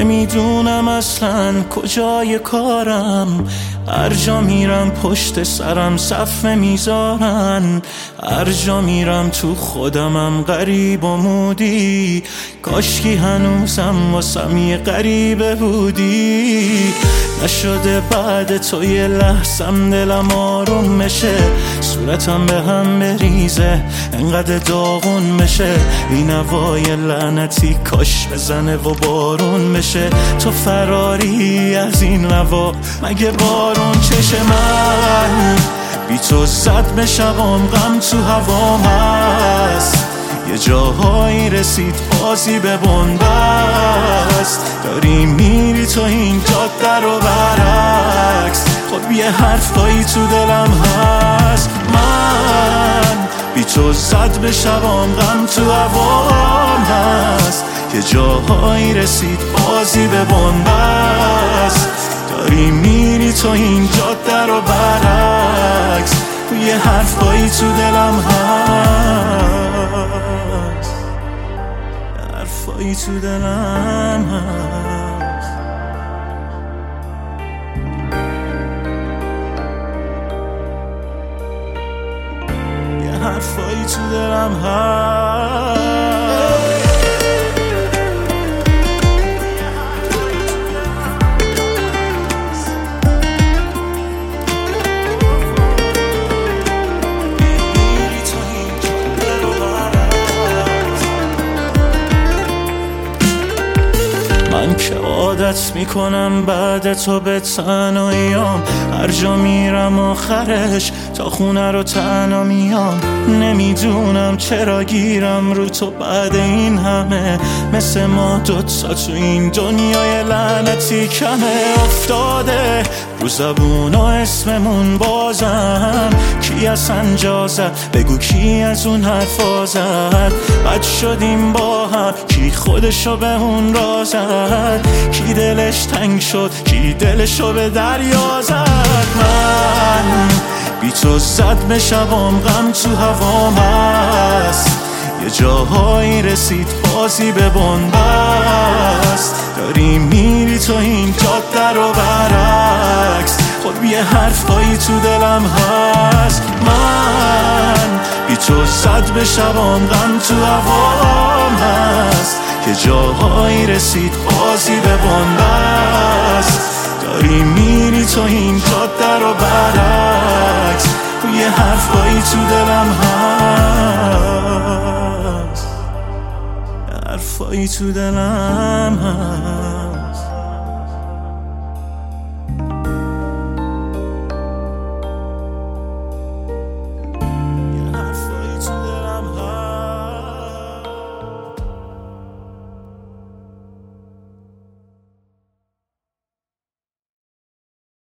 نمیدونم اصلا کجای کارم. هر جا میرم پشت سرم صفه میذارن، هر جا میرم تو خودمم غریب و مودی. کاشکی هنوزم واسم یه غریبه بودی. نشده بعد تو یه لحظم دلم آروم بشه، صورتم به هم بریزه انقدر داغون بشه. این هوای لعنتی کاش بزنه و بارون بشه. تو فراری از این هوا مگه بارون چشه؟ من بی تو زد به شبام، غم تو هوام هست. یه جاهایی رسید بازی به بنبست. داری میری تو این جاده رو برعکس، خب یه حرفایی تو دلم هست. من بی تو زد به شبام، غم تو هوام هست. یه جاهایی رسید بازی به بنبست. داری میری تو این جاده رو برعکس، یه حرفایی تو دلم هست، حرفایی تو دلم هست. یه حرفایی تو دلم هست. من که عادت میکنم بعد تو به تنهاییام، هر جا میرم آخرش تا خونه رو تنها میام. نمیدونم چرا گیرم رو تو بعد این همه، مثل ما دوتا تو این دنیای لعنتی کمه. افتاده رو زبونا اسممون بازم، کی اصلا جا زد بگو کی از اون حرفا زد. بد شدیم با هم، کی خودشو به اون را زد. کی دلش تنگ شد، کی دلشو به دریا زد. من بی تو زد به شبام، غم تو هوام هست. یه جاهایی رسید بازی به بنبست. داری میری تو این جاده رو برعکس، خب یه حرفایی تو دلم هست. من بی تو زد به شبام، غم تو هوام هست. یه جاهایی رسید بازی به بنبست. داری میری تو این جاده رو برعکس، یه حرفایی تو دلم هست، حرفایی تو دلم هست.